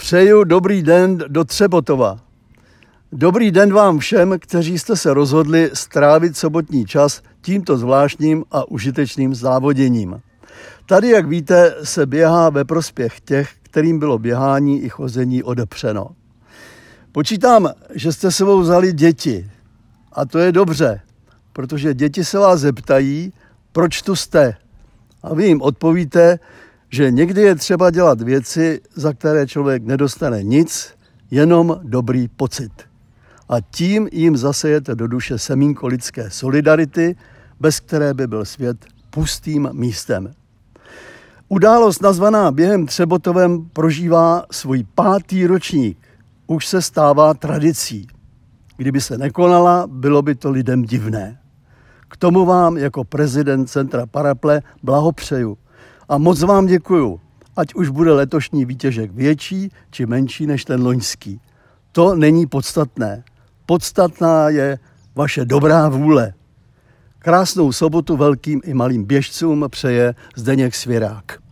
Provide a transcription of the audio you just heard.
Přeju dobrý den do Třebotova. Dobrý den vám všem, kteří jste se rozhodli strávit sobotní čas tímto zvláštním a užitečným závoděním. Tady, jak víte, se běhá ve prospěch těch, kterým bylo běhání i chození odepřeno. Počítám, že jste sebou vzali děti. A to je dobře, protože děti se vás zeptají, proč tu jste. A vy jim odpovíte, že někdy je třeba dělat věci, za které člověk nedostane nic, jenom dobrý pocit. A tím jim zasejete do duše semínko lidské solidarity, bez které by byl svět pustým místem. Událost nazvaná Během Třebotovem prožívá svůj 5. ročník. Už se stává tradicí. Kdyby se nekonala, bylo by to lidem divné. K tomu vám jako prezident Centra Paraple blahopřeju. A moc vám děkuju, ať už bude letošní výtěžek větší či menší než ten loňský. To není podstatné. Podstatná je vaše dobrá vůle. Krásnou sobotu velkým i malým běžcům přeje Zdeněk Svěrák.